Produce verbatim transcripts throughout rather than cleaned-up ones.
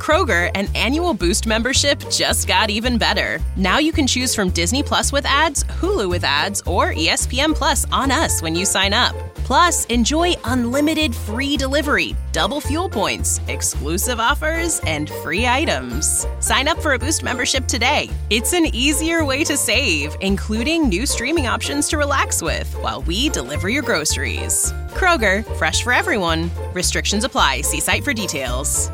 Kroger, an annual Boost membership just got even better. Now you can choose from Disney Plus with ads, Hulu with ads, or E S P N Plus on us when you sign up. Plus, enjoy unlimited free delivery, double fuel points, exclusive offers, and free items. Sign up for a Boost membership today. It's an easier way to save, including new streaming options to relax with while we deliver your groceries. Kroger, fresh for everyone. Restrictions apply. See site for details.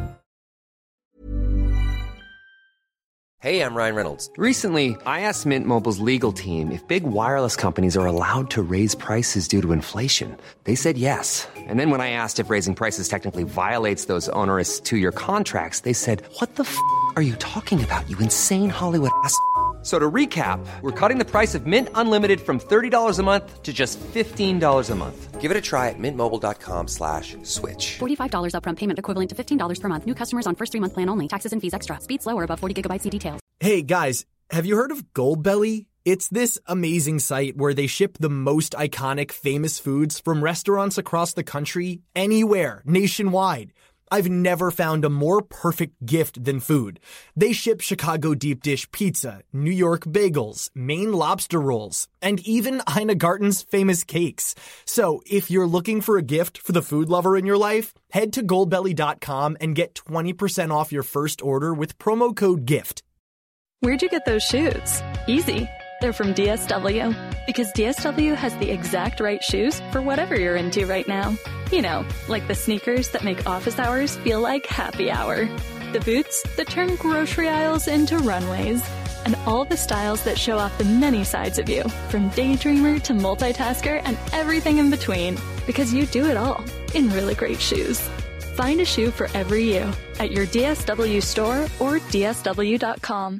Hey, I'm Ryan Reynolds. Recently, I asked Mint Mobile's legal team if big wireless companies are allowed to raise prices due to inflation. They said yes. And then when I asked if raising prices technically violates those onerous two-year contracts, they said, what the f*** are you talking about, you insane Hollywood ass f- So to recap, we're cutting the price of Mint Unlimited from thirty dollars a month to just fifteen dollars a month. Give it a try at mintmobile.com slash switch. forty-five dollars upfront payment equivalent to fifteen dollars per month. New customers on first three-month plan only. Taxes and fees extra. Speed slower above forty gigabytes. See details. Hey, guys, have you heard of Goldbelly? It's this amazing site where they ship the most iconic, famous foods from restaurants across the country, anywhere, nationwide. I've never found a more perfect gift than food. They ship Chicago deep dish pizza, New York bagels, Maine lobster rolls, and even Ina Garten's famous cakes. So if you're looking for a gift for the food lover in your life, head to goldbelly dot com and get twenty percent off your first order with promo code GIFT. Where'd you get those shoes? Easy. They're from D S W. Because D S W has the exact right shoes for whatever you're into right now. You know, like the sneakers that make office hours feel like happy hour. The boots that turn grocery aisles into runways. And all the styles that show off the many sides of you, from daydreamer to multitasker and everything in between. Because you do it all in really great shoes. Find a shoe for every you at your D S W store or D S W dot com.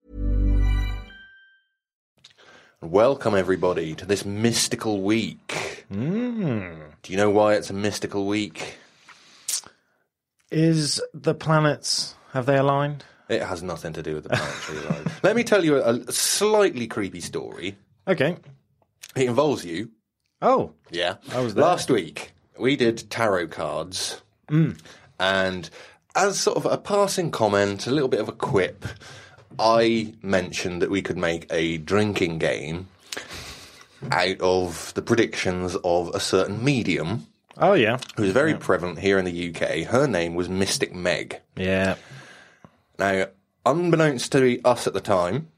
Welcome, everybody, to this mystical week. Mm. Do you know why it's a mystical week? Is the planets, have they aligned? It has nothing to do with the planetary alignment. Let me tell you a, a slightly creepy story. Okay. It involves you. Oh. Yeah. I was there. Last week, we did tarot cards. Mm. And as sort of a passing comment, a little bit of a quip, I mentioned that we could make a drinking game out of the predictions of a certain medium. Oh, yeah. Who's very yeah. prevalent here in the U K. Her name was Mystic Meg. Yeah. Now, unbeknownst to us at the time,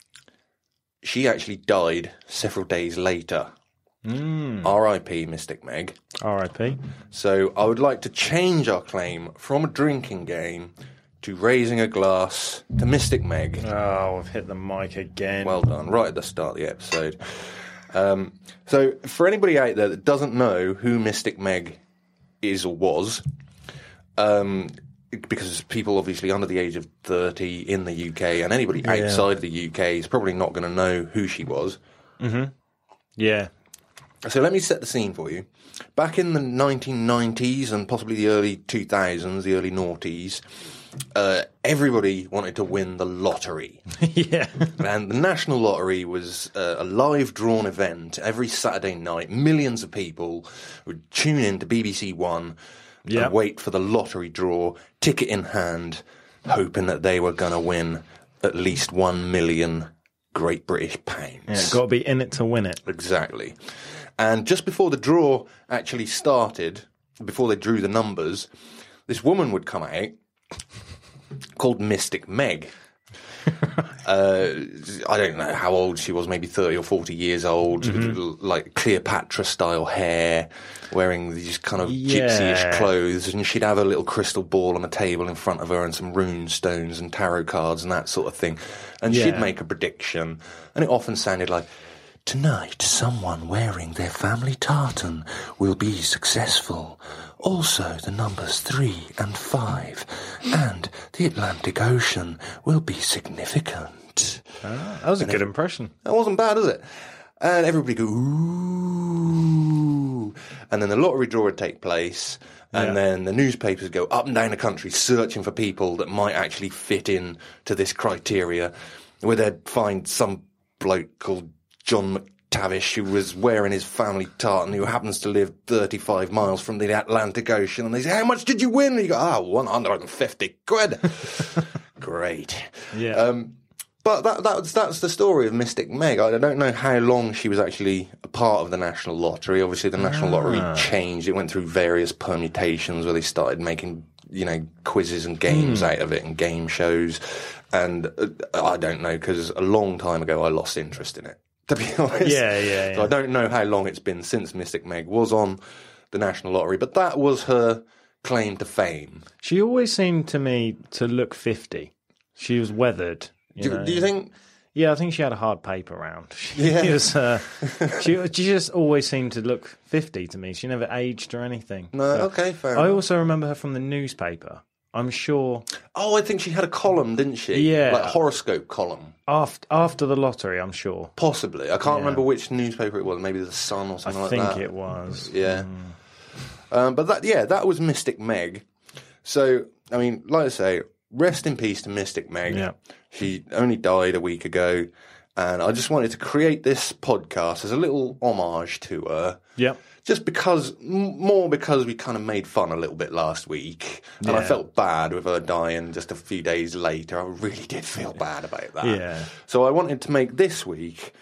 she actually died several days later. Mm. R I P Mystic Meg. R I P. So I would like to change our claim from a drinking game to raising a glass to Mystic Meg. Oh, I've hit the mic again. Well done, right at the start of the episode. Um, so for anybody out there that doesn't know who Mystic Meg is or was, um, because people obviously under the age of thirty in the U K and anybody yeah. outside the U K is probably not going to know who she was. Mm-hmm. Yeah. So let me set the scene for you. Back in the nineteen nineties and possibly the early two thousands, the early noughties, Uh, everybody wanted to win the lottery. Yeah. And the National Lottery was uh, a live drawn event every Saturday night. Millions of people would tune in to B B C One yep. and wait for the lottery draw, ticket in hand, hoping that they were going to win at least one million Great British pounds. Yeah, got to be in it to win it. Exactly. And just before the draw actually started, before they drew the numbers, this woman would come out called Mystic Meg. uh, I don't know how old she was, maybe thirty or forty years old, mm-hmm. like Cleopatra-style hair, wearing these kind of yeah. gypsy-ish clothes, and she'd have a little crystal ball on a table in front of her and some rune stones and tarot cards and that sort of thing. And yeah. she'd make a prediction, and it often sounded like, "Tonight, someone wearing their family tartan will be successful. Also, the numbers three and five and the Atlantic Ocean will be significant." Ah, that was a and good it, impression. That wasn't bad, is it? And everybody go, ooh. And then the lottery draw would take place, and yeah. then the newspapers go up and down the country searching for people that might actually fit in to this criteria, where they'd find some bloke called John Tavish who was wearing his family tartan who happens to live thirty-five miles from the Atlantic Ocean, and they say, how much did you win? And you go, ah, oh, one hundred fifty quid. Great. Yeah. Um, but that, that's, that's the story of Mystic Meg. I don't know how long she was actually a part of the National Lottery. Obviously, the National ah. Lottery changed. It went through various permutations where they started making, you know, quizzes and games mm. out of it and game shows. And uh, I don't know, because a long time ago I lost interest in it, to be honest. Yeah, yeah, yeah. So I don't know how long it's been since Mystic Meg was on the National Lottery, but that was her claim to fame. She always seemed to me to look fifty. She was weathered. You do, know? do you think? Yeah, I think she had a hard paper round. She, Yeah. was, uh, she, she just always seemed to look fifty to me. She never aged or anything. No, But okay, fair I enough. also remember her from the newspaper. I'm sure Oh, I think she had a column, didn't she? Yeah. Like a horoscope column. after after the lottery, I'm sure. Possibly. I can't Yeah. remember which newspaper it was. Maybe The Sun or I something like think that. it was. Yeah. Um, but that, yeah, that was Mystic Meg. So, I mean, like I say, rest in peace to Mystic Meg. Yeah. She only died a week ago. And I just wanted to create this podcast as a little homage to her. Yep. Just because, m- more because we kind of made fun a little bit last week. And I Yeah. felt bad with her dying just a few days later. I really did feel bad about that. Yeah. So I wanted to make this week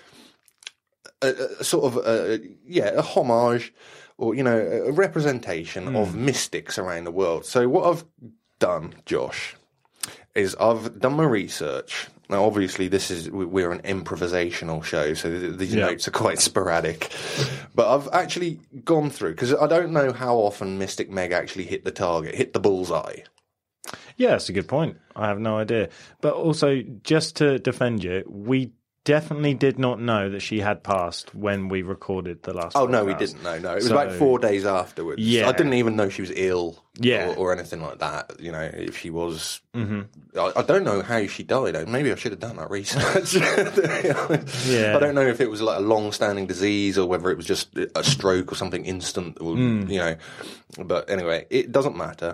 a, a sort of, a, yeah, a homage or, you know, a representation Mm. of mystics around the world. So what I've done, Josh, is I've done my research. Now, obviously, this is we're an improvisational show, so th- these Yeah. notes are quite sporadic. But I've actually gone through, because I don't know how often Mystic Meg actually hit the target, hit the bullseye. Yeah, that's a good point. I have no idea. But also, just to defend you, we definitely did not know that she had passed when we recorded the last Oh, no, we podcast. didn't know. No, it was So- about four days afterwards. Yeah. I didn't even know she was ill Yeah. or, or anything like that. You know, if she was... Mm-hmm. I, I don't know how she died. Maybe I should have done that research. Yeah. I don't know if it was like a long-standing disease or whether it was just a stroke or something instant. Or, Mm. You know, but anyway, it doesn't matter.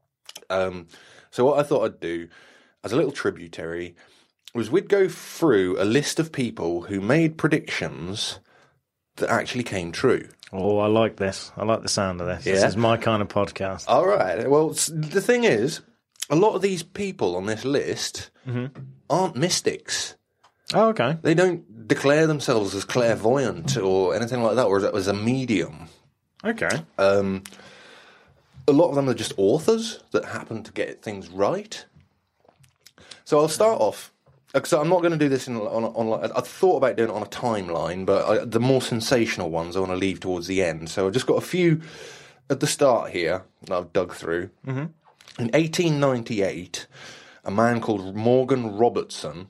Um, so what I thought I'd do, as a little tributary, was we'd go through a list of people who made predictions that actually came true. Oh, I like this. I like the sound of this. This Yeah? is my kind of podcast. All right. Well, s- the thing is, a lot of these people on this list aren't mystics. Oh, okay. They don't declare themselves as clairvoyant or anything like that, or as, as a medium. Okay. Um, a lot of them are just authors that happen to get things right. So I'll start off. Because I'm not going to do this in, on, on, I thought about doing it on a timeline, but I, the more sensational ones I want to leave towards the end. So I've just got a few at the start here that I've dug through. Mm-hmm. In eighteen ninety-eight, a man called Morgan Robertson,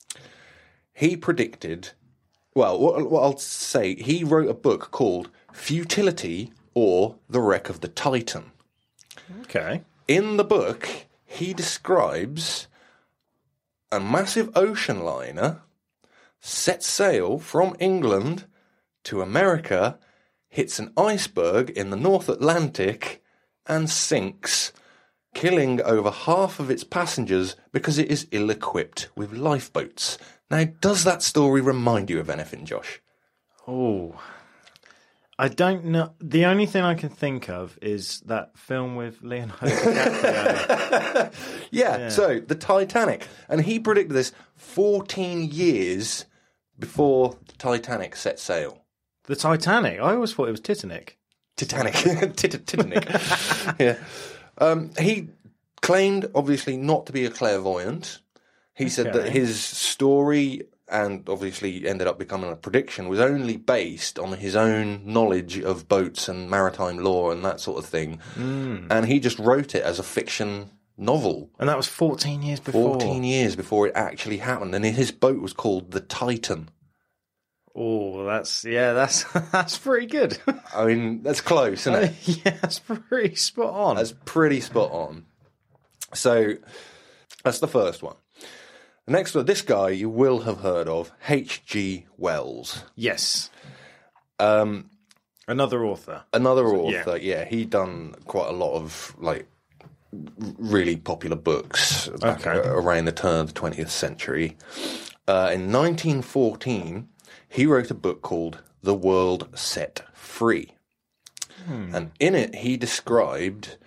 he predicted, well, what, what I'll say, he wrote a book called Futility or The Wreck of the Titan. Okay. In the book, he describes a massive ocean liner sets sail from England to America, hits an iceberg in the North Atlantic, and sinks, killing over half of its passengers because it is ill-equipped with lifeboats. Now, does that story remind you of anything, Josh? Oh, I don't know. The only thing I can think of is that film with Leonardo DiCaprio. Yeah, Yeah. so the Titanic. And he predicted this fourteen years before the Titanic set sail. The Titanic. I always thought it was Titanic. Titanic. Tit- Titanic. Yeah. Um, he claimed, obviously, not to be a clairvoyant. He said that Okay. his story, and obviously ended up becoming a prediction, was only based on his own knowledge of boats and maritime law and that sort of thing. Mm. And he just wrote it as a fiction novel. And that was fourteen years before. fourteen years before it actually happened. And his boat was called the Titan. Oh, that's, yeah, that's that's pretty good. I mean, that's close, isn't it? Yeah, that's pretty spot on. That's pretty spot on. So, that's the first one. The next one, this guy you will have heard of, H G Wells. Yes. Um, Another author. another yeah. author, yeah. he done quite a lot of, like, really popular books back Okay. around the turn of the twentieth century. Uh, in nineteen fourteen, he wrote a book called The World Set Free. Hmm. And in it, he described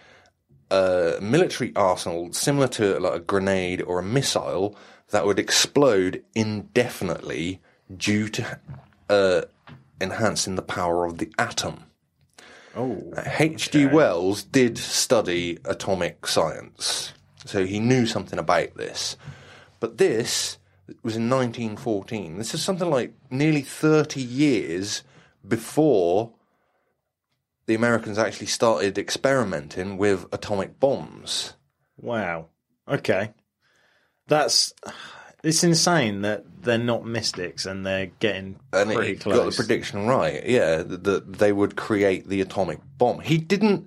a military arsenal similar to like a grenade or a missile that would explode indefinitely due to uh, enhancing the power of the atom. Oh, H G okay. Wells did study atomic science, so he knew something about this. But this was in nineteen fourteen. This is something like nearly thirty years before the Americans actually started experimenting with atomic bombs. Wow. Okay. That's... It's insane that they're not mystics and they're getting And pretty it close. got the prediction right, yeah, that, that they would create the atomic bomb. He didn't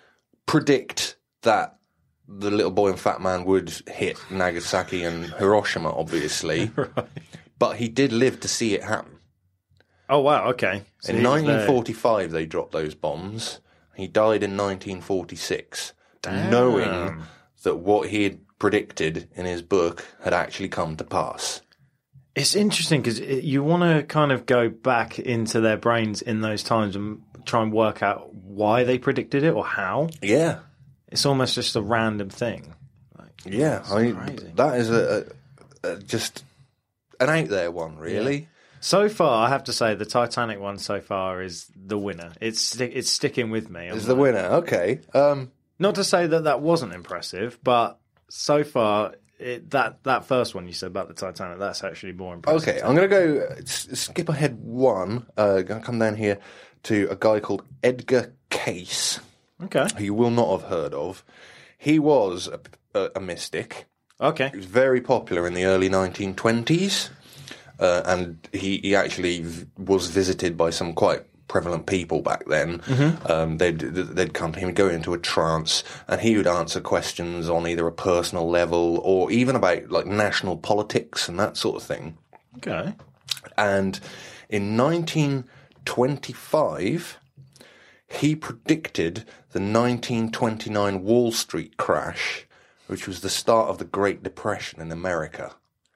predict that the little boy and fat man would hit Nagasaki and Hiroshima, obviously, Right. but he did live to see it happen. Oh, wow, okay. So In he was nineteen forty-five, they dropped those bombs. He died in nineteen forty-six, Damn. knowing that what he had predicted in his book had actually come to pass. It's interesting because you want to kind of go back into their brains in those times and try and work out why they predicted it or how. Yeah. It's almost just a random thing. Like, Yeah, it's I mean, crazy. that is a, a, a just an out there one, really. Yeah. So far, I have to say the Titanic one so far is the winner. It's sti- it's sticking with me. Is I'm the like- winner? Okay. Um, Not to say that that wasn't impressive, but so far it, that that first one you said about the Titanic, that's actually more impressive. okay, I'm going to go s- skip ahead one. Uh, going to come down here to a guy called Edgar Cayce, Okay. who you will not have heard of. He was a, a, a mystic. Okay. He was very popular in the early nineteen twenties, uh, and he, he actually v- was visited by some quite prevalent people back then. Mm-hmm. Um, they'd they'd come to him, go into a trance, and he would answer questions on either a personal level or even about like national politics and that sort of thing. Okay. And in nineteen twenty-five, he predicted the nineteen twenty-nine Wall Street crash, which was the start of the Great Depression in America.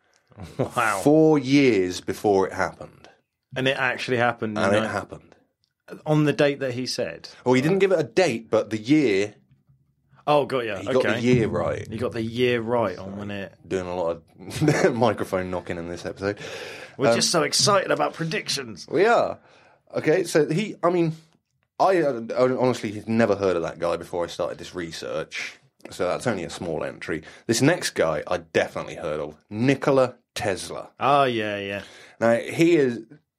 Wow. Four years before it happened. And it actually happened. And you it know, happened. on the date that he said. Well, he didn't give it a date, but the year, Oh, got you. he okay. got the year right. You got the year right on when it. Doing a lot of microphone knocking in this episode. We're Um, just so excited about predictions. We are. Okay, so he, I mean, I uh, honestly had never heard of that guy before I started this research. So that's only a small entry. This next guy I definitely heard of, Nikola Tesla. Oh, yeah, yeah. Now, he is,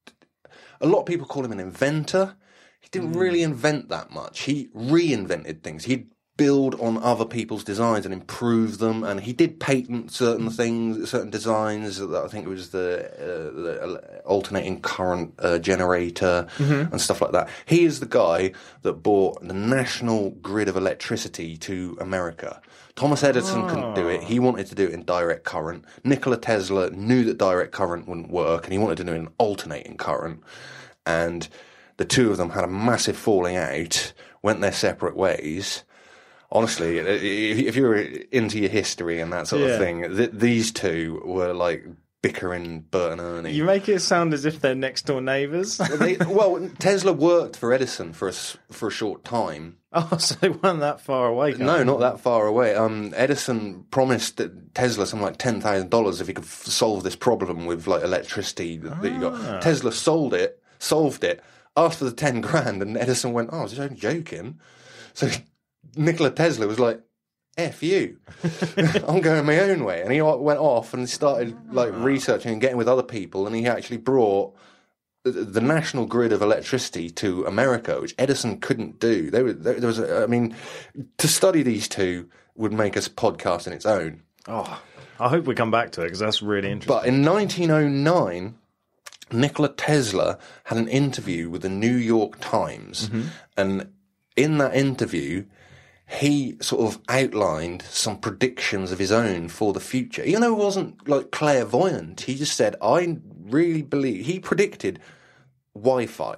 a lot of people call him an inventor. He didn't really invent that much. He reinvented things. He'd build on other people's designs and improve them, and he did patent certain things, certain designs. I think it was the, uh, the alternating current uh, generator and stuff like that. He is the guy that brought the national grid of electricity to America. Thomas Edison couldn't do it. He wanted to do it in direct current. Nikola Tesla knew that direct current wouldn't work, and he wanted to do it in alternating current. And the two of them had a massive falling out, went their separate ways. Honestly, if you're into your history and that sort Yeah. of thing, th- these two were like bickering Bert and Ernie. You make it sound as if they're next door neighbours. they, well, Tesla worked for Edison for a, s- for a short time. Oh, so they weren't that far away. No, not that far away. Um, Edison promised that Tesla something like ten thousand dollars if he could f- solve this problem with like electricity that, that you got. Tesla sold it, solved it, asked for the ten grand, and Edison went, "Oh, I was only joking." So Nikola Tesla was like, F you. I'm going my own way. And he went off and started like researching and getting with other people, and he actually brought the, the national grid of electricity to America, which Edison couldn't do. There was, there was a, I mean, to study these two would make us podcast in its own. Oh, I hope we come back to it because that's really interesting. But in nineteen oh nine, Nikola Tesla had an interview with the New York Times, Mm-hmm. and in that interview, he sort of outlined some predictions of his own for the future. Even though he wasn't like clairvoyant, he just said, I really believe, he predicted Wi-Fi,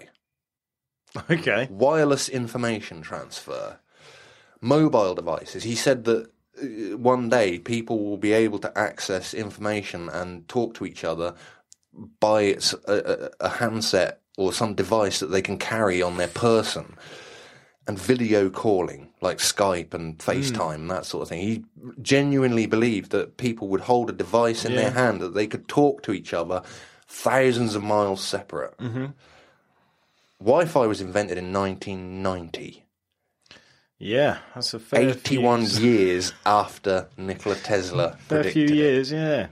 Okay. wireless information transfer, mobile devices. He said that uh, one day people will be able to access information and talk to each other buy its a, a handset or some device that they can carry on their person, and video calling like Skype and FaceTime and that sort of thing. He genuinely believed that people would hold a device in Yeah. their hand that they could talk to each other thousands of miles separate. Mm-hmm. Wi-Fi was invented in nineteen ninety. Yeah, that's a fair eighty-one few, years after Nikola Tesla fair predicted few it. years, yeah.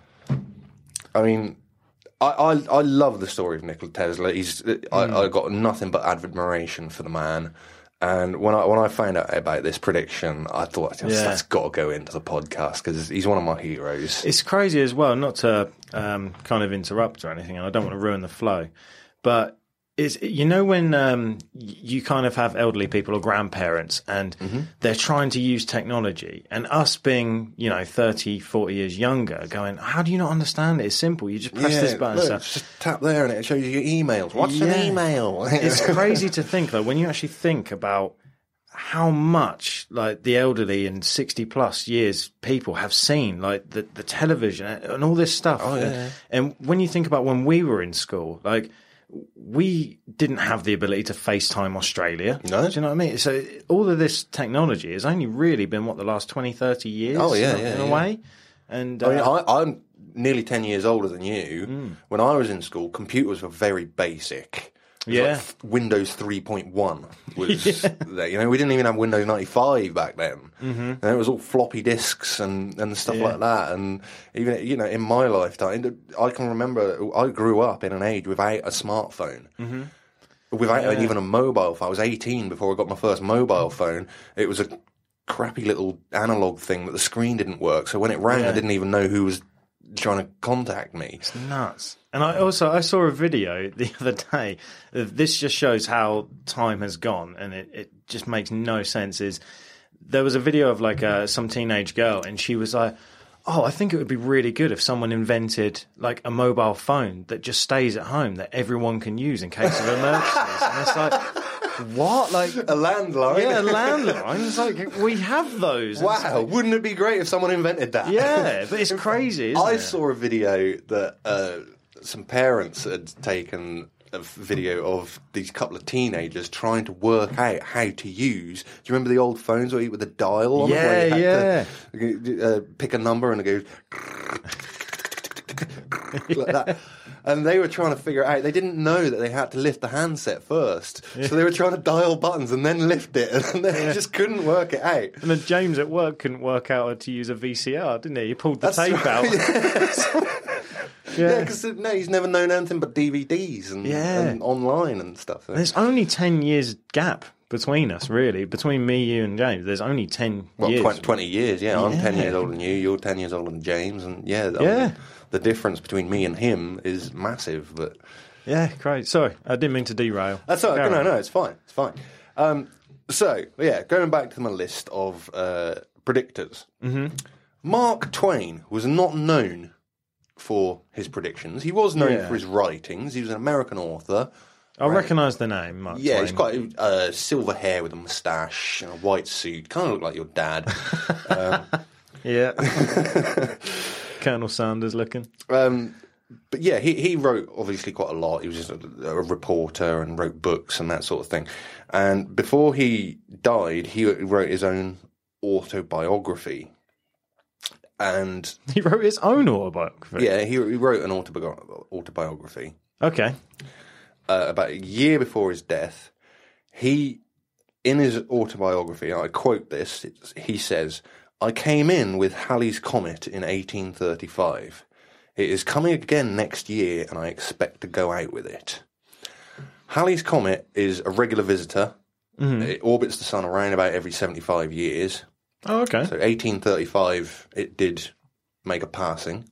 I mean, I, I I love the story of Nikola Tesla. He's mm. I, I got nothing but admiration for the man. And when I when I found out about this prediction, I thought that's, Yeah. that's got to go into the podcast because he's one of my heroes. It's crazy as well, not to um, kind of interrupt or anything, and I don't want to ruin the flow, but it's, you know when um, you kind of have elderly people or grandparents and Mm-hmm. they're trying to use technology, and us being, you know, thirty, forty years younger going, how do you not understand it? It's simple. You just press this button. look, so- just tap there and it shows you your emails. What's Yeah. an email? It's crazy to think, though, when you actually think about how much, like, the elderly and sixty plus years people have seen, like, the, the television and all this stuff. Oh, yeah. And when you think about when we were in school, like, we didn't have the ability to FaceTime Australia. No. Do you know what I mean? So all of this technology has only really been, what, the last twenty, thirty years? Oh, yeah, in, yeah, in a yeah. way. And I mean, uh, I, I'm nearly ten years older than you. Mm. When I was in school, computers were very basic. It was Yeah. like f- Windows three point one was, there. You know, we didn't even have Windows ninety-five back then. Mm-hmm. And it was all floppy disks and, and stuff Yeah. like that. And even, you know, in my lifetime, I can remember I grew up in an age without a smartphone. Mm-hmm. Without Yeah. even a mobile phone. I was eighteen before I got my first mobile phone. It was a crappy little analog thing that the screen didn't work. So when it rang, Yeah. I didn't even know who was trying to contact me. It's nuts. And I also I saw a video the other day. This just shows how time has gone, and it, it just makes no sense. Is there was a video of like uh, some teenage girl, and she was like, "Oh, I think it would be really good if someone invented like a mobile phone that just stays at home that everyone can use in case of emergencies." And it's like, what? Like A landline? yeah, landlines. It's like we have those. And it's Wow, like, wouldn't it be great if someone invented that? yeah, but it's crazy. Isn't I it? saw a video that uh, some parents had taken a video of these couple of teenagers trying to work out how to use. Do you remember the old phones where you with the dial on Yeah, it? Where you yeah. had to, uh, pick a number and it goes like that. And they were trying to figure it out. They didn't know that they had to lift the handset first. So they were trying to dial buttons and then lift it, and they just couldn't work it out. And then James at work couldn't work out how to use a V C R, didn't he? He pulled the That's tape right, out. Yeah, because no, he's never known anything but D V Ds and, Yeah. and online and stuff. There's only ten years gap between us, really. Between me, you, and James, there's only ten Well, years. twenty, twenty years, yeah. I'm ten Yeah. years older than you. You're ten years older than James, and yeah, I Yeah. mean, the difference between me and him is massive. But Yeah, great. Sorry, I didn't mean to derail. that's all right. Carry No, on. no, it's fine. It's fine. Um, so yeah, going back to my list of uh, predictors. Mm-hmm. Mark Twain was not known for his predictions. He was known Yeah. for his writings. He was an American author. I recognise the name, Mark Yeah, Twain. he's quite uh, silver hair with a moustache and a white suit. Kind of look like your dad. Yeah. Colonel Sanders looking. Um, but yeah, he, he wrote obviously quite a lot. He was just a, a reporter and wrote books and that sort of thing. And before he died, he wrote his own autobiography. And He wrote his own autobiography. yeah, he, he wrote an autobi- autobiography Okay. uh, about a year before his death. He, in his autobiography, I quote this, it's, he says, "I came in with Halley's Comet in eighteen thirty-five. It is coming again next year, and I expect to go out with it." Halley's Comet is a regular visitor. Mm-hmm. It orbits the sun around about every seventy-five years. Oh, okay. So eighteen thirty-five, it did make a passing.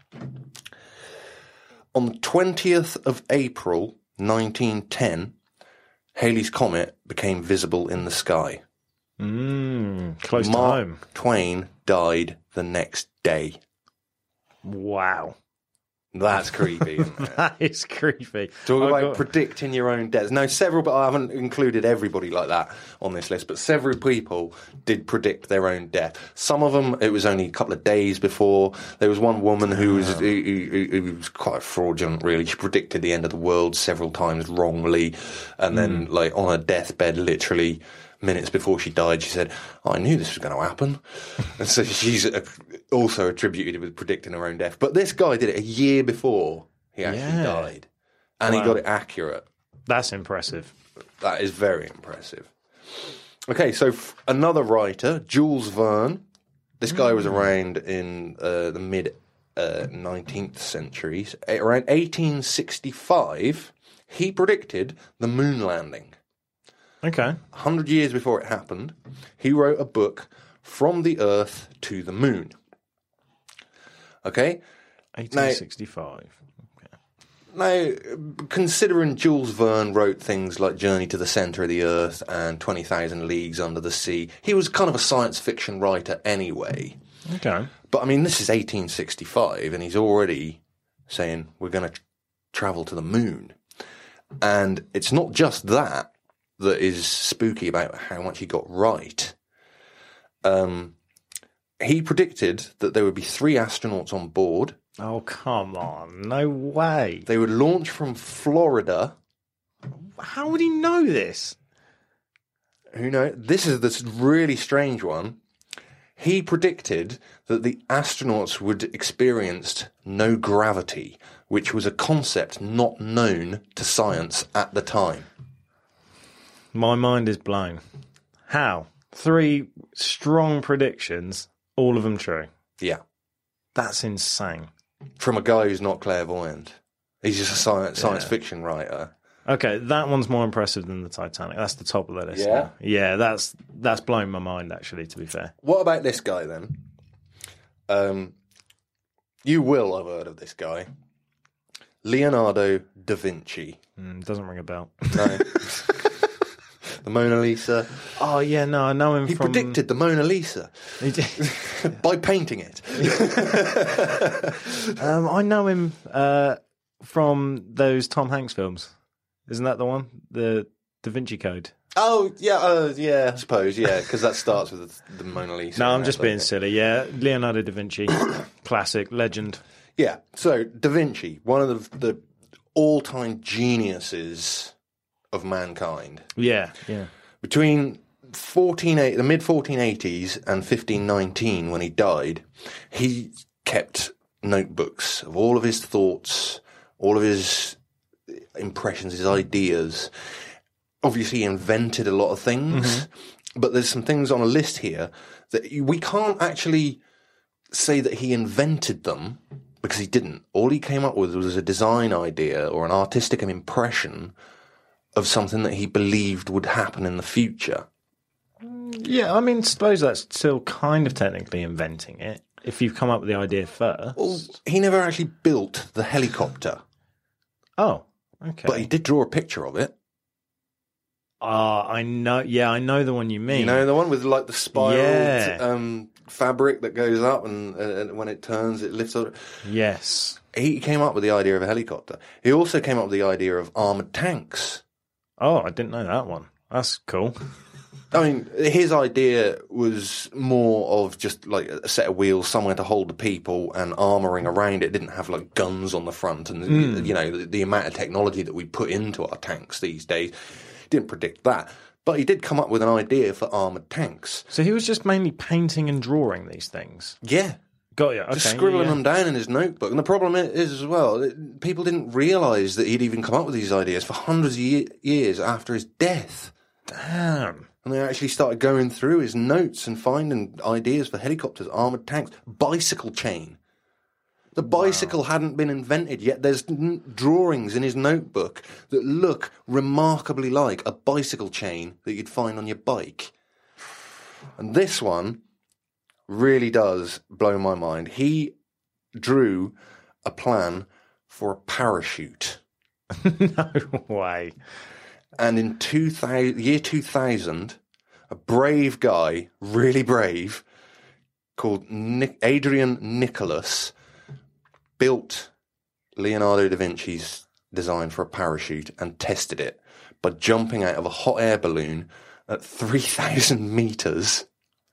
On the twentieth of April, nineteen ten, Halley's Comet became visible in the sky. Mm, close to Mark home. Twain died the next day. Wow. That's creepy, isn't it? That is creepy. Talk I about got- predicting your own death. No, several, but I haven't included everybody like that on this list, but several people did predict their own death. Some of them, it was only a couple of days before. There was one woman who was, who, who, who was quite fraudulent, really. She predicted the end of the world several times wrongly, and then, like, on her deathbed, literally minutes before she died, she said, oh, I knew this was going to happen. And so she's uh, also attributed with predicting her own death. But this guy did it a year before he actually Yeah. died. And Wow. he got it accurate. That's impressive. That is very impressive. Okay, so f- another writer, Jules Verne. This guy was around in uh, the mid uh, nineteenth century. Around eighteen sixty-five, he predicted the moon landing. Okay. A hundred years before it happened, he wrote a book, From the Earth to the Moon. Okay? eighteen sixty-five. Now, considering Jules Verne wrote things like Journey to the Centre of the Earth and twenty thousand Leagues Under the Sea, he was kind of a science fiction writer anyway. Okay. But, I mean, this is eighteen sixty-five, and he's already saying, we're going to tr- travel to the moon. And it's not just that that is spooky about how much he got right. Um, he predicted that there would be three astronauts on board. Oh, come on. No way. They would launch from Florida. How would he know this? Who knows? This is this really strange one. He predicted that the astronauts would experience no gravity, which was a concept not known to science at the time. My mind is blown. How? Three strong predictions, all of them true. Yeah. That's insane. From a guy who's not clairvoyant. He's just a science, science Yeah. fiction writer. Okay, that one's more impressive than the Titanic. That's the top of the list. Yeah? now. Yeah, that's that's blown my mind, actually, to be fair. What about this guy, then? Um, you will have heard of this guy. Leonardo da Vinci. Mm, doesn't ring a bell. No. The Mona Lisa. Oh, yeah, no, I know him He from... predicted the Mona Lisa He did. by painting it. um, I know him uh, from those Tom Hanks films. Isn't that the one? The Da Vinci Code. Oh, yeah, uh, yeah, I suppose, yeah, because that starts with the, the Mona Lisa. No, I'm and just that, being doesn't it? silly. Yeah, Leonardo da Vinci, classic, legend. Yeah, so Da Vinci, one of the, the all-time geniuses of mankind. Yeah, yeah. Between fourteen the mid fourteen eighties and fifteen nineteen, when he died, he kept notebooks of all of his thoughts, all of his impressions, his ideas. Obviously, he invented a lot of things, mm-hmm. but there's some things on a list here that we can't actually say that he invented them, because he didn't. All he came up with was a design idea or an artistic impression of something that he believed would happen in the future. Yeah, I mean, suppose that's still kind of technically inventing it, if you've come up with the idea first. Well, he never actually built the helicopter, Oh, okay. but he did draw a picture of it. Ah, I know. Yeah, I know the one you mean. You know, the one with like the spiraled Yeah. um, fabric that goes up, and, uh, and when it turns, it lifts up. Yes. He came up with the idea of a helicopter. He also came up with the idea of armoured tanks. Oh, I didn't know that one. That's cool. I mean, his idea was more of just like a set of wheels somewhere to hold the people and armouring around it. It didn't have like guns on the front, and mm. you know the, the amount of technology that we put into our tanks these days. Didn't predict that, but he did come up with an idea for armoured tanks. So he was just mainly painting and drawing these things. Yeah. Got you. Okay. Just scribbling yeah. them down in his notebook. And the problem is as well, that people didn't realise that he'd even come up with these ideas for hundreds of ye- years after his death. Damn. And they actually started going through his notes and finding ideas for helicopters, armoured tanks, bicycle chain. The bicycle wow. hadn't been invented yet. There's n- drawings in his notebook that look remarkably like a bicycle chain that you'd find on your bike. And this one really does blow my mind. He drew a plan for a parachute. No way. And in two thousand, year two thousand, a brave guy, really brave, called Nic- Adrian Nicholas, built Leonardo da Vinci's design for a parachute and tested it by jumping out of a hot air balloon at three thousand metres.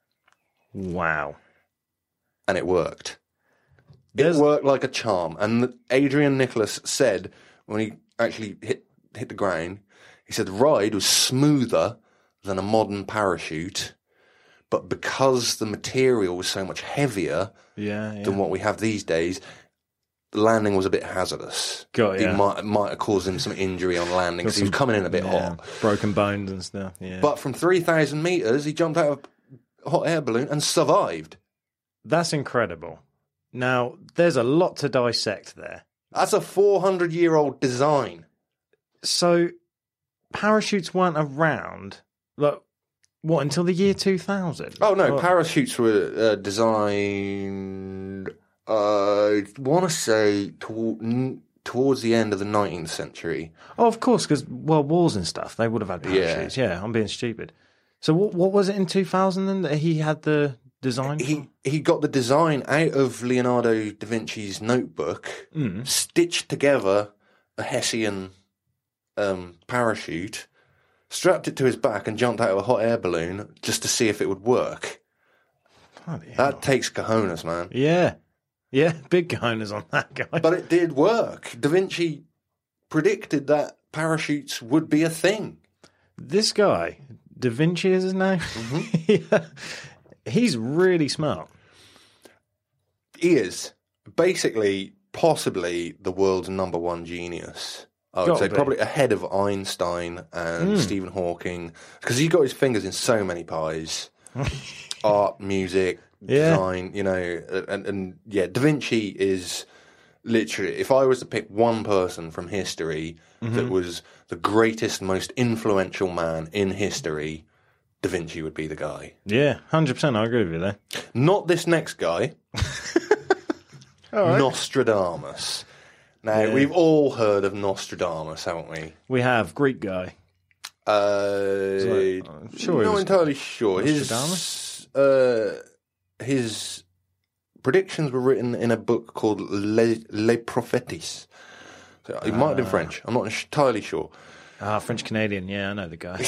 Wow. And it worked. There's... It worked like a charm. And Adrian Nicholas said, when he actually hit hit the ground, he said the ride was smoother than a modern parachute, but because the material was so much heavier yeah, yeah. than what we have these days, landing was a bit hazardous. Got He yeah. might might have caused him some injury on landing because he was coming in a bit yeah, hot. Broken bones and stuff, yeah. But from three thousand metres, he jumped out of a hot air balloon and survived. That's incredible. Now, there's a lot to dissect there. That's a four hundred year old design. So, parachutes weren't around, like, what, until the year two thousand? Oh, no, or... parachutes were uh, designed, uh, I want to say, to- n- towards the end of the nineteenth century. Oh, of course, because, well, wars and stuff, they would have had parachutes. Yeah, yeah I'm being stupid. So, what, what was it in two thousand then that he had the design for? He, he got the design out of Leonardo da Vinci's notebook, Mm. stitched together a Hessian um, parachute, strapped it to his back and jumped out of a hot air balloon just to see if it would work. Bloody hell. That takes cojones, man. Yeah. Yeah, big cojones on that guy. But it did work. Da Vinci predicted that parachutes would be a thing. This guy, Da Vinci is his name? Mm-hmm. Yeah. He's really smart. He is basically, possibly the world's number one genius. I would Gotta say be. probably ahead of Einstein and Mm. Stephen Hawking, because he's got his fingers in so many pies. Art, music, Yeah. design, you know, and, and yeah, Da Vinci is literally, if I was to pick one person from history Mm-hmm. that was the greatest, most influential man in history, Da Vinci would be the guy. Yeah, one hundred percent. I agree with you there. Not this next guy. Nostradamus. Now, Yeah. we've all heard of Nostradamus, haven't we? We have Greek guy. Uh, like- I'm sure it not was entirely sure. Nostradamus? His, uh, his predictions were written in a book called Les, Les Prophéties. So it might have been French. I'm not entirely sure. Ah, French Canadian. Yeah, I know the guy.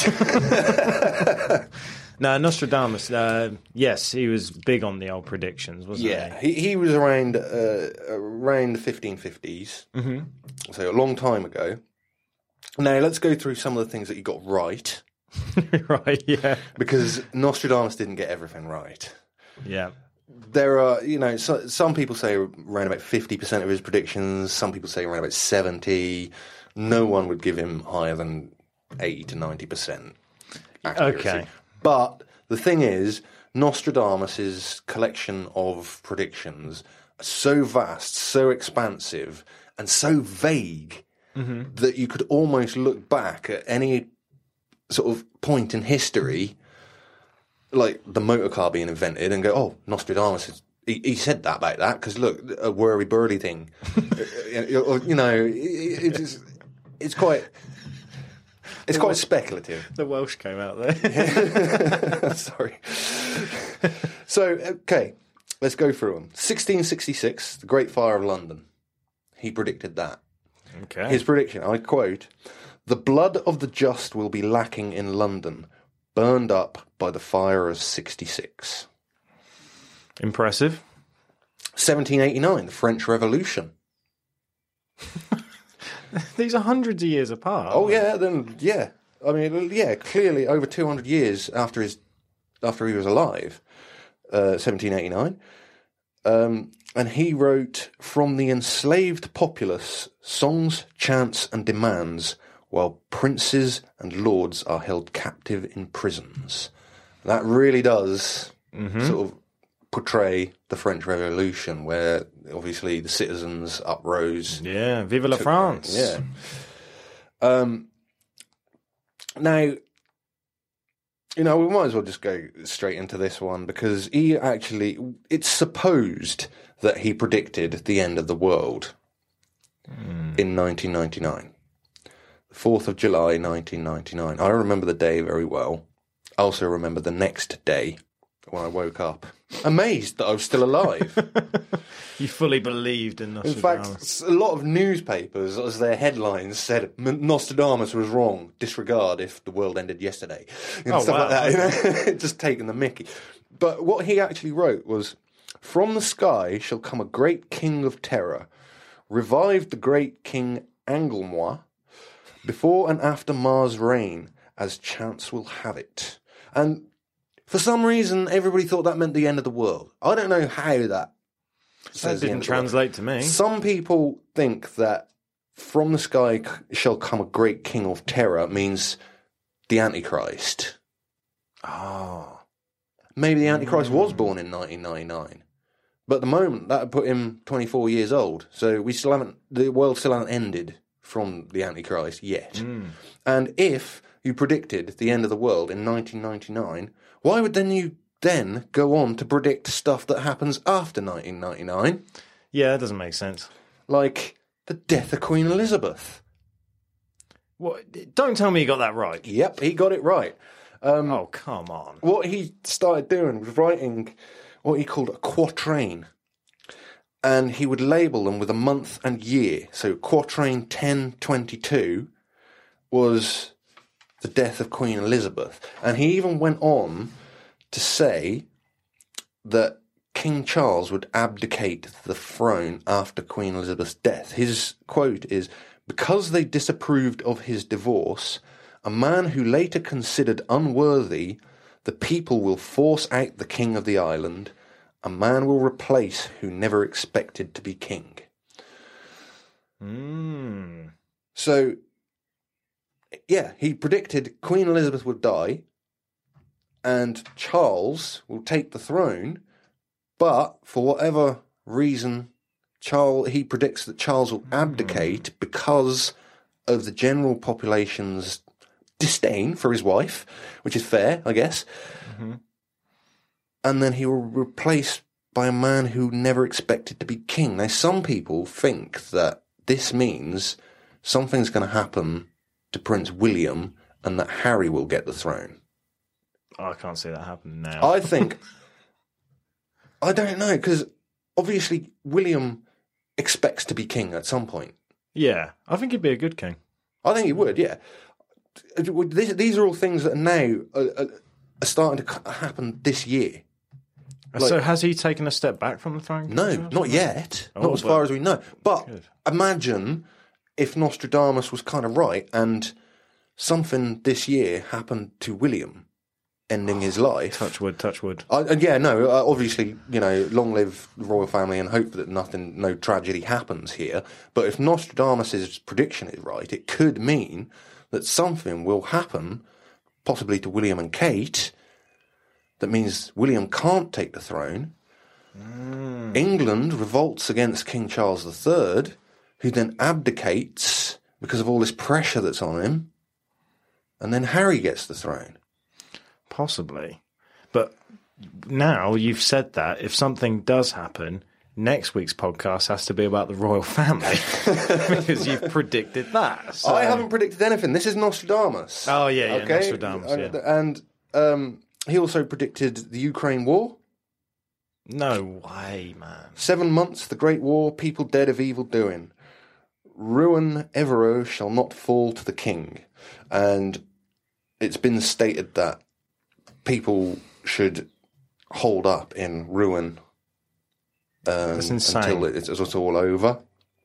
No, Nostradamus. Uh, yes, he was big on the old predictions, wasn't Yeah, he? he, he was around uh, around the fifteen fifties, mm-hmm. so a long time ago. Now, let's go through some of the things that he got right, Right, yeah. because Nostradamus didn't get everything right. Yeah. There are, you know, so, some people say around about fifty percent of his predictions, some people say around about seventy. No one would give him higher than eighty to ninety percent accuracy. Okay. But the thing is, Nostradamus's collection of predictions are so vast, so expansive, and so vague Mm-hmm. that you could almost look back at any sort of point in history, like the motor car being invented, and go, "Oh, Nostradamus, is, he, he said that about that because look, a whirly birdy thing." you know, it, it's it's quite it's quite speculative. The Welsh came out there. Sorry. So, okay, let's go through them. sixteen sixty-six, the Great Fire of London. He predicted that. Okay. His prediction, I quote, "The blood of the just will be lacking in London, burned up by the fire of sixty-six. Impressive. seventeen eighty-nine, the French Revolution. These are hundreds of years apart. Oh, yeah, then, yeah. I mean, yeah, clearly over two hundred years after his after he was alive, uh, seventeen eighty-nine. Um, and he wrote, "From the enslaved populace, songs, chants, and demands, while princes and lords are held captive in prisons." That really does Mm-hmm. sort of portray the French Revolution, where obviously the citizens uprose. Yeah, vive la took- France. Yeah. Um, now, you know, we might as well just go straight into this one because he actually, it's supposed that he predicted the end of the world in nineteen ninety-nine. The fourth of July, nineteen ninety-nine. I remember the day very well. I also remember the next day, when I woke up, amazed that I was still alive. You fully believed in In Nostradamus. fact, a lot of newspapers, as their headlines said, Nostradamus was wrong. Disregard if the world ended yesterday. And Oh, stuff wow. like that. You know? Just taking the mickey. But what he actually wrote was, "From the sky shall come a great king of terror, revived the great king Anglemois, before and after Mars' reign, as chance will have it." And for some reason, everybody thought that meant the end of the world. I don't know how that That says the didn't end of the world. translate to me. Some people think that "from the sky shall come a great king of terror" means the Antichrist. Oh. Maybe the Antichrist was born in nineteen ninety-nine. But at the moment, that would put him twenty-four years old. So we still haven't, the world still hasn't ended from the Antichrist yet. Mm. And if you predicted the end of the world in nineteen ninety-nine, why would then you then go on to predict stuff that happens after nineteen ninety-nine? Yeah, that doesn't make sense. Like the death of Queen Elizabeth. What? Don't tell me you got that right. Yep, he got it right. Um, Oh, come on. What he started doing was writing what he called a quatrain. And he would label them with a month and year. So quatrain ten twenty-two was the death of Queen Elizabeth. And he even went on to say that King Charles would abdicate the throne after Queen Elizabeth's death. His quote is, "Because they disapproved of his divorce, a man who later considered unworthy, the people will force out the king of the island. A man will replace who never expected to be king." Mm. So, yeah, he predicted Queen Elizabeth would die and Charles will take the throne, but for whatever reason, Charles, he predicts that Charles will abdicate because of the general population's disdain for his wife, which is fair, I guess. Mm-hmm. And then he will be replaced by a man who never expected to be king. Now, some people think that this means something's going to happen to Prince William and that Harry will get the throne. Oh, I can't see that happening now. I think... I don't know, because obviously William expects to be king at some point. Yeah, I think he'd be a good king. I think he would, yeah. These, these are all things that are now are, are starting to happen this year. Like, so has he taken a step back from the throne? no, not yet. Oh, not as but- far as we know. But Good. imagine if Nostradamus was kind of right and something this year happened to William, ending his life. Touch wood, touch wood. I, and yeah, no, uh, obviously, you know, long live the royal family and hope that nothing, no tragedy happens here. But if Nostradamus's prediction is right, it could mean that something will happen, possibly to William and Kate, that means William can't take the throne. Mm. England revolts against King Charles the Third, who then abdicates because of all this pressure that's on him. And then Harry gets the throne. Possibly. But now you've said that, if something does happen, next week's podcast has to be about the royal family because you've predicted that. So. I haven't predicted anything. This is Nostradamus. Oh, yeah, yeah, Nostradamus, And, yeah. and um, he also predicted the Ukraine war. No way, man. Seven months, the Great War, people dead of evil doing. Ruin Evero shall not fall to the king. And it's been stated that people should hold up in ruin um, That's insane. until it's, it's all over.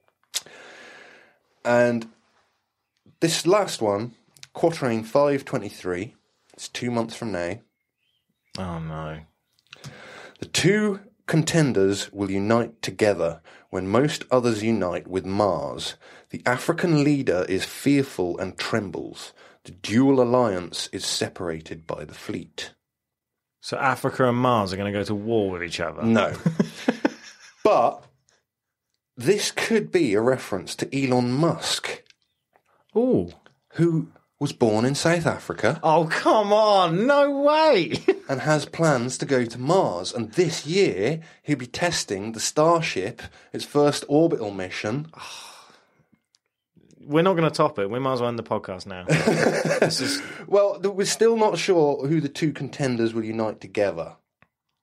And this last one, Quatrain five twenty-three, it's two months from now. Oh, no. The two contenders will unite together when most others unite with Mars. The African leader is fearful and trembles. The dual alliance is separated by the fleet. So Africa and Mars are going to go to war with each other? No. But this could be a reference to Elon Musk, Ooh. who was born in South Africa Oh, come on. No way. and has plans to go to Mars. And this year, he'll be testing the Starship, its first orbital mission. We're not going to top it. We might as well end the podcast now. This is Well, th- we're still not sure who the two contenders will unite together.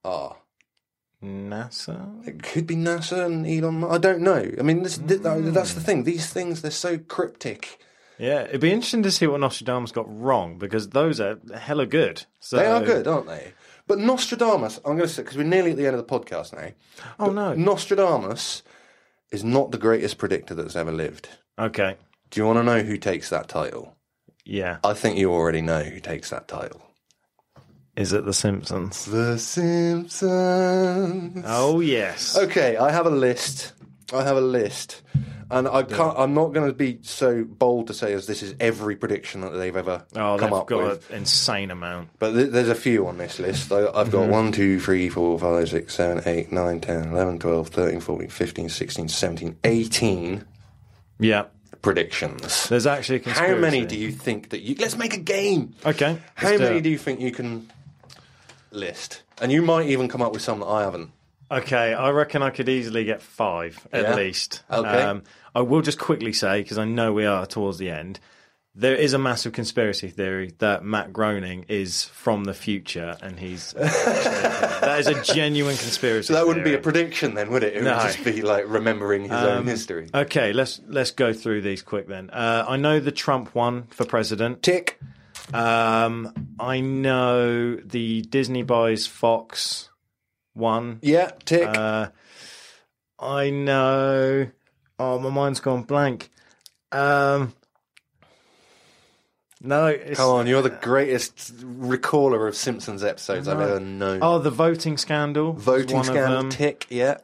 are? NASA? It could be NASA and Elon Musk. I don't know. I mean, this, Mm. that's the thing. These things, they're so cryptic. Yeah, it'd be interesting to see what Nostradamus got wrong, because those are hella good. So... They are good, aren't they? But Nostradamus, I'm going to say, because we're nearly at the end of the podcast now. Oh, no. Nostradamus is not the greatest predictor that's ever lived. Okay. Do you want to know who takes that title? Yeah. I think you already know who takes that title. Is it The Simpsons? The Simpsons. Oh, yes. Okay, I have a list. I have a list. And I can't, I'm not going to be so bold to say as this is every prediction that they've ever Oh, come they've up got with. an insane amount. But th- there's a few on this list. I, I've got Mm-hmm. one, two, three, four, five, six, seven, eight, nine, ten, eleven, twelve, thirteen, fourteen, fifteen, sixteen, seventeen, eighteen Yeah. predictions. There's actually a conspiracy. How many do you think that you... Let's make a game. Okay. How let's do many it. do you think you can list? And you might even come up with some that I haven't. Okay, I reckon I could easily get five, at Yeah? least. Okay. Um, I will just quickly say, because I know we are towards the end, there is a massive conspiracy theory that Matt Groening is from the future, and he's... that is a genuine conspiracy So that wouldn't be a theory. prediction then, would it? It would No. just be like remembering his own Um, history. Okay, let's let's go through these quick then. Uh, I know the Trump one for president. Tick. Um, I know the Disney buys Fox one. Yeah, tick. Uh, I know. Oh, my mind's gone blank. Um, no, it's, Come on, you're the greatest recaller of Simpsons episodes I've ever known. oh, the voting scandal. was Voting one of scandal, them. tick, yeah.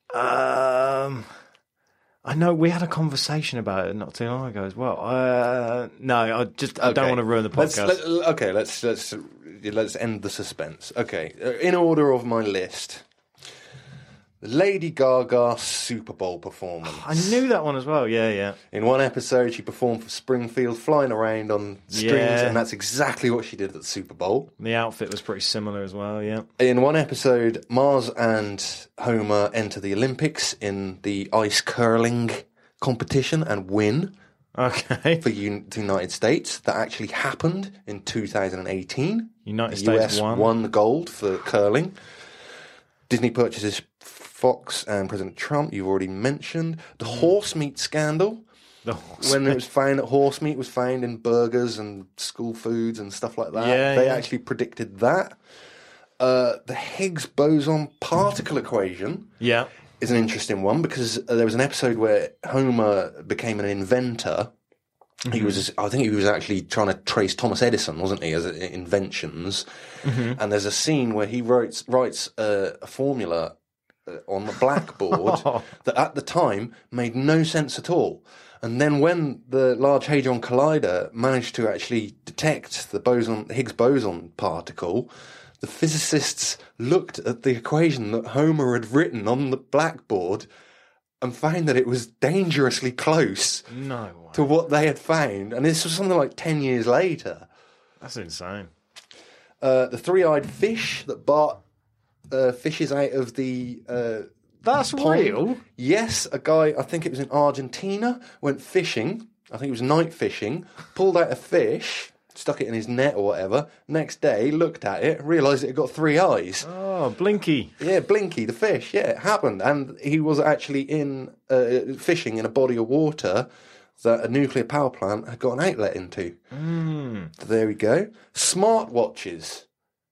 Um, I know we had a conversation about it not too long ago as well. Uh, no, I just I don't Okay. want to ruin the Let's, podcast. let, okay, let's let's let's end the suspense. Okay, uh, in order of my list, Lady Gaga Super Bowl performance. I knew that one as well. Yeah, yeah. In one episode, she performed for Springfield, flying around on strings, Yeah. and that's exactly what she did at the Super Bowl. The outfit was pretty similar as well. Yeah. In one episode, Mars and Homer enter the Olympics in the ice curling competition and win Okay. for un- the United States. That actually happened in two thousand eighteen. United the States U S won. won the gold for curling. Disney purchases Fox and President Trump, you've already mentioned. The horse meat scandal, The when it was found that horse meat was found in burgers and school foods and stuff like that. Yeah, they yeah. actually predicted that. Uh, the Higgs boson particle equation yeah. is an interesting one because uh, there was an episode where Homer became an inventor. Mm-hmm. He was, I think he was actually trying to trace Thomas Edison, wasn't he, as uh, inventions. Mm-hmm. And there's a scene where he writes writes uh, a formula uh, on the blackboard that at the time made no sense at all. And then when the Large Hadron Collider managed to actually detect the boson, the Higgs boson particle, the physicists looked at the equation that Homer had written on the blackboard and found that it was dangerously close No way. to what they had found. And this was something like ten years later. That's insane. Uh, the three-eyed fish that Bart uh, fishes out of the uh, That's pond. real. Yes, a guy, I think it was in Argentina, went fishing. I think it was night fishing, pulled out a fish, stuck it in his net or whatever. Next day, looked at it, realised it had got three eyes. Oh, Blinky. Yeah, Blinky, the fish. Yeah, it happened. And he was actually in uh, fishing in a body of water that a nuclear power plant had got an outlet into. Mm. There we go. Smartwatches.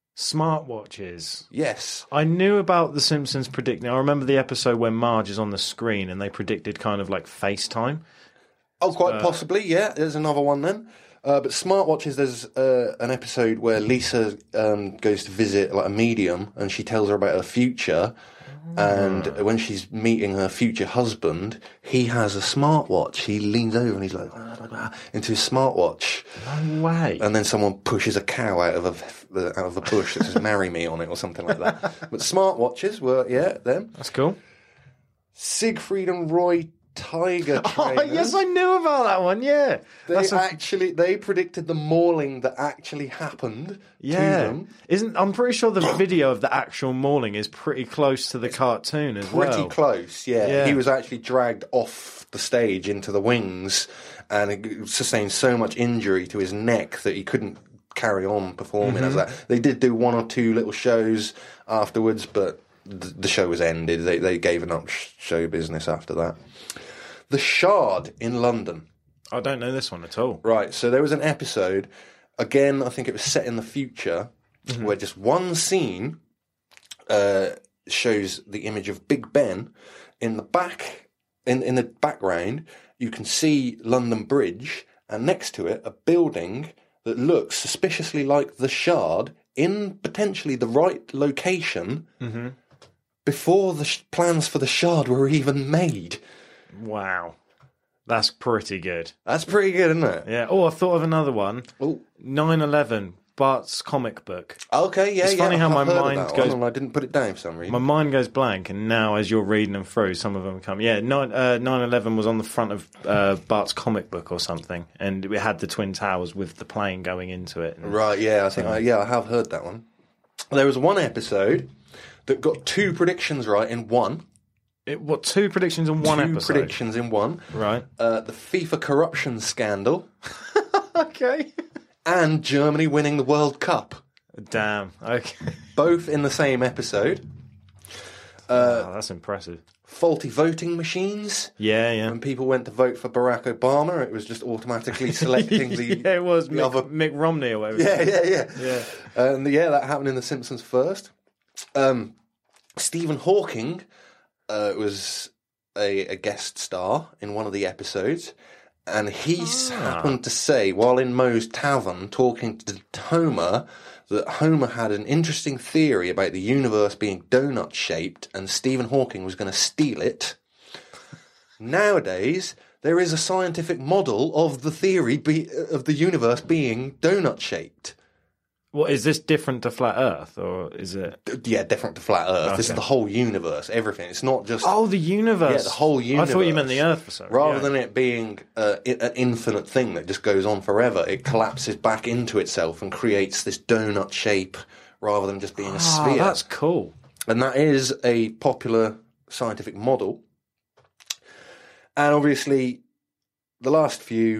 Smartwatches. Yes. I knew about The Simpsons predicting. I remember the episode where Marge is on the screen and they predicted kind of like FaceTime. Oh, quite possibly, yeah. There's another one then. Uh, but smartwatches, there's uh, an episode where Lisa um, goes to visit like a medium and she tells her about her future. And when she's meeting her future husband, he has a smartwatch. He leans over and he's like, "Ah, ah, ah," into his smartwatch. No way. And then someone pushes a cow out of a, out of a bush that says, marry me on it or something like that. But smartwatches were, yeah, them. That's cool. Siegfried and Roy Tiger Oh, trainers. yes, I knew about that one. Yeah. They That's a- actually they predicted the mauling that actually happened to yeah. them. Isn't I'm pretty sure the video of the actual mauling is pretty close to the cartoon as Pretty well. close, yeah. Yeah. He was actually dragged off the stage into the wings and it sustained so much injury to his neck that he couldn't carry on performing as that. They did do one or two little shows afterwards, but th- the show was ended. They they gave up sh- show business after that. The Shard in London. I don't know this one at all. Right, so there was an episode, again, I think it was set in the future, mm-hmm. where just one scene uh, shows the image of Big Ben. In the back, in, in the background, you can see London Bridge, and next to it, a building that looks suspiciously like the Shard in potentially the right location mm-hmm. before the sh- plans for the Shard were even made. Wow. That's pretty good. That's pretty good, isn't it? Yeah. Oh, I thought of another one. Oh. nine eleven, Bart's comic book. Okay, yeah, it's yeah. funny how I've my heard mind of that goes. one, and I didn't put it down for some reason. My mind goes blank, and now as you're reading them through, some of them come. Yeah, nine eleven was on the front of uh, Bart's comic book or something, and it had the Twin Towers with the plane going into it. And, right, yeah, I think, I, yeah, I have heard that one. There was one episode that got two predictions right in one. It, what, two predictions in one two episode? Two predictions in one. Right. Uh, the FIFA corruption scandal. Okay. And Germany winning the World Cup. Damn. Okay. Both in the same episode. Uh, wow, that's impressive. Faulty voting machines. Yeah, yeah. When people went to vote for Barack Obama, it was just automatically selecting the... yeah, it was Mick, other... Mick Romney or whatever. Yeah, yeah, yeah. Yeah. And yeah, that happened in The Simpsons first. Um, Stephen Hawking uh, was a, a guest star in one of the episodes, and he ah. happened to say, while in Moe's tavern talking to Homer, that Homer had an interesting theory about the universe being donut-shaped, and Stephen Hawking was going to steal it. Nowadays, there is a scientific model of the theory be, of the universe being donut-shaped. Well, is this different to Flat Earth, or is it? Yeah, different to Flat Earth. Okay. This is the whole universe, everything. It's not just... Oh, the universe. Yeah, the whole universe. I thought you meant the Earth for some. Rather yeah. than it being uh, an infinite thing that just goes on forever, it collapses back into itself and creates this donut shape rather than just being a oh, sphere. That's cool. And that is a popular scientific model. And obviously, the last few,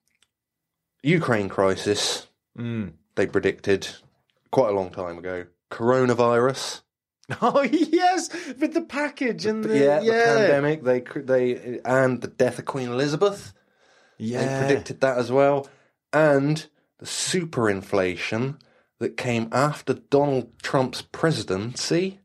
Ukraine crisis... Mm. They predicted quite a long time ago. Coronavirus. Oh yes, with the package and the yeah, yeah. the pandemic. They they and the death of Queen Elizabeth. Yeah, they predicted that as well, and the superinflation that came after Donald Trump's presidency.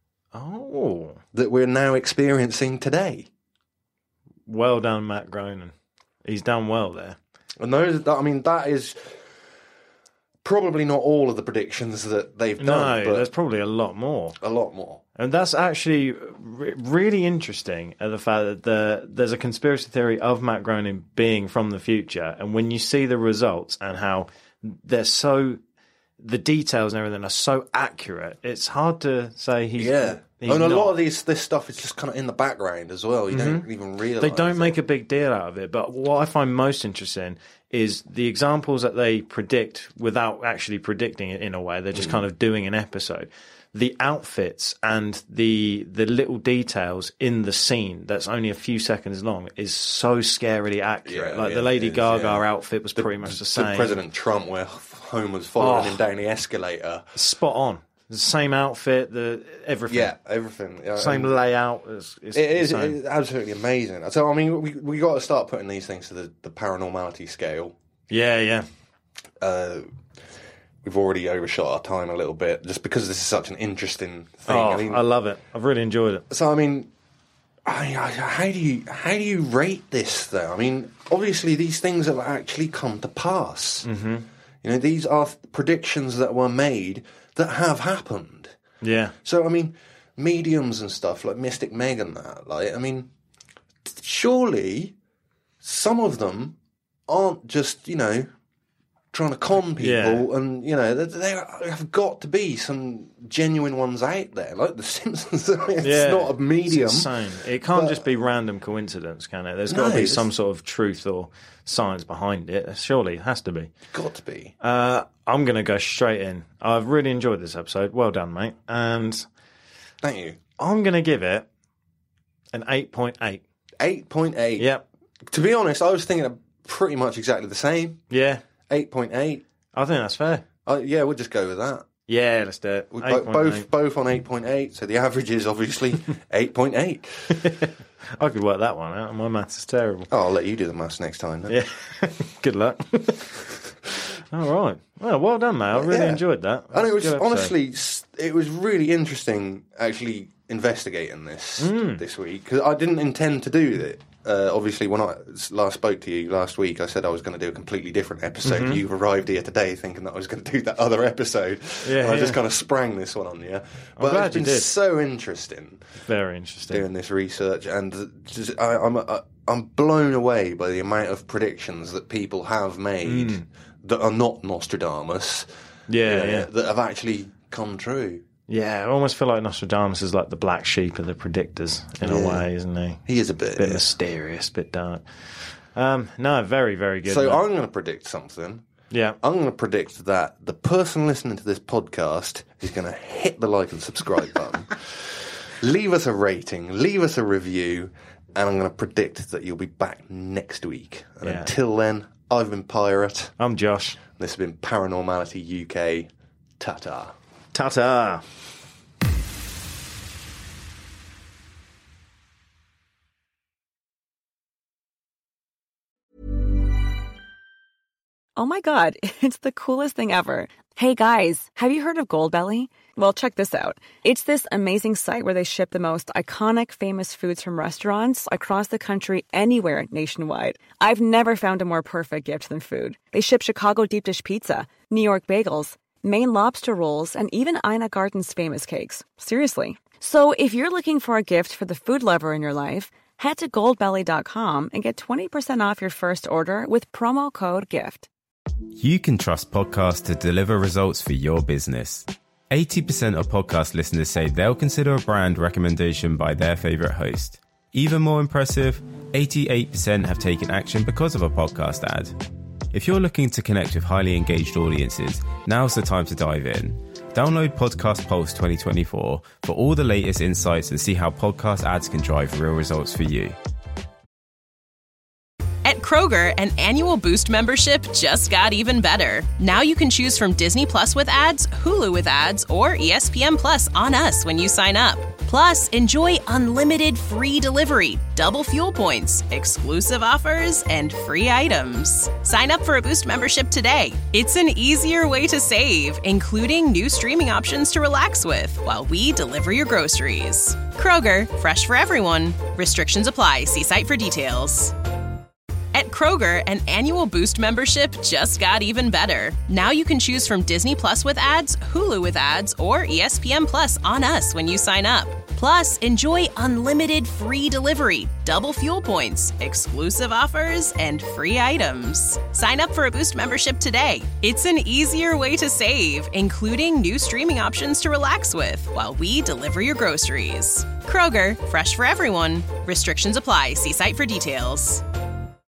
Oh, that we're now experiencing today. Well done, Matt Groening. He's done well there. And those, I mean, that is. Probably not all of the predictions that they've done. No, but there's probably a lot more. A lot more. And that's actually re- really interesting, uh, the fact that the, there's a conspiracy theory of Matt Groening being from the future. And when you see the results and how they're so... The details and everything are so accurate, it's hard to say he's... Yeah. He's and a not. lot of these this stuff is just kind of in the background as well. You mm-hmm. don't even realise. They don't it. make a big deal out of it. But what I find most interesting is the examples that they predict without actually predicting it in a way. They're just mm. kind of doing an episode. The outfits and the the little details in the scene that's only a few seconds long is so scarily accurate. Yeah, like yeah, the Lady is, Gaga yeah. outfit was the, pretty much the, the same. President Trump, where Homer's following Oh. him down the escalator. Spot on. The same outfit, the everything. Yeah, everything. Yeah, Same and layout. It's, it's it is the same. it's absolutely amazing. So, I mean, we we got to start putting these things to the, the paranormality scale. Yeah, yeah. Uh, we've already overshot our time a little bit, just because this is such an interesting thing. Oh, I mean, I love it. I've really enjoyed it. So, I mean, I, I, how do you how do you rate this, though? I mean, obviously, these things have actually come to pass. Mm-hmm. You know, these are predictions that were made that have happened. Yeah. So, I mean, mediums and stuff like Mystic Meg and that, like, I mean, surely some of them aren't just, you know, trying to con people, Yeah. and, you know, there, there have got to be some genuine ones out there, like The Simpsons. I mean, it's Yeah. not a medium. It's insane. It can't but- just be random coincidence, can it? There's got No, to be it's- some sort of truth or science behind it. Surely it has to be. Got to be. Uh, I'm going to go straight in. I've really enjoyed this episode. Well done, mate. And Thank you. I'm going to give it an eight point eight. eight point eight. Yep. To be honest, I was thinking of pretty much exactly the same. Yeah. eight point eight. I think that's fair. Uh, yeah, we'll just go with that. Yeah, let's do it. We bo- both both on eight point eight, so the average is obviously eight point eight. I could work that one out. My maths is terrible. Oh, I'll let you do the maths next time then. Yeah. Good luck. All right. Well, well done, mate. I really Yeah. enjoyed that. And it was Good episode. honestly, it was really interesting actually investigating this Mm. this week because I didn't intend to do it. Uh, obviously, when I last spoke to you last week, I said I was going to do a completely different episode. Mhm. You've arrived here today thinking that I was going to do that other episode. Yeah, and I just yeah. kind of sprang this one on you. I'm But glad it's you been did. so interesting. Very interesting. Doing this research, and just, I, I'm I, I'm blown away by the amount of predictions that people have made Mm. that are not Nostradamus. Yeah, you know, yeah. that have actually come true. Yeah, I almost feel like Nostradamus is like the black sheep of the predictors in a Yeah. way, isn't he? He is a bit, bit yeah. mysterious, bit dark. Um, no, very, very good. So mate. I'm going to predict something. Yeah. I'm going to predict that the person listening to this podcast is going to hit the like and subscribe button, leave us a rating, leave us a review, and I'm going to predict that you'll be back next week. And Yeah. until then, I've been Pirate. I'm Josh. This has been Paranormality U K. Ta-ta. Ta-ta. Oh my God, it's the coolest thing ever. Hey guys, have you heard of Goldbelly? Well, check this out. It's this amazing site where they ship the most iconic famous foods from restaurants across the country anywhere nationwide. I've never found a more perfect gift than food. They ship Chicago deep dish pizza, New York bagels, Maine lobster rolls, and even Ina Garten's famous cakes. Seriously. So if you're looking for a gift for the food lover in your life, head to goldbelly dot com and get twenty percent off your first order with promo code GIFT. You can trust podcasts to deliver results for your business. eighty percent of podcast listeners say they'll consider a brand recommendation by their favorite host. Even more impressive, eighty-eight percent have taken action because of a podcast ad. If you're looking to connect with highly engaged audiences, now's the time to dive in. Download Podcast Pulse twenty twenty-four for all the latest insights and see how podcast ads can drive real results for you. At Kroger, an annual Boost membership just got even better. Now you can choose from Disney Plus with ads, Hulu with ads, or E S P N Plus on us when you sign up. Plus, enjoy unlimited free delivery, double fuel points, exclusive offers, and free items. Sign up for a Boost membership today. It's an easier way to save, including new streaming options to relax with while we deliver your groceries. Kroger, fresh for everyone. Restrictions apply. See site for details. At Kroger, an annual Boost membership just got even better. Now you can choose from Disney Plus with ads, Hulu with ads, or E S P N Plus on us when you sign up. Plus, enjoy unlimited free delivery, double fuel points, exclusive offers, and free items. Sign up for a Boost membership today. It's an easier way to save, including new streaming options to relax with while we deliver your groceries. Kroger, fresh for everyone. Restrictions apply. See site for details.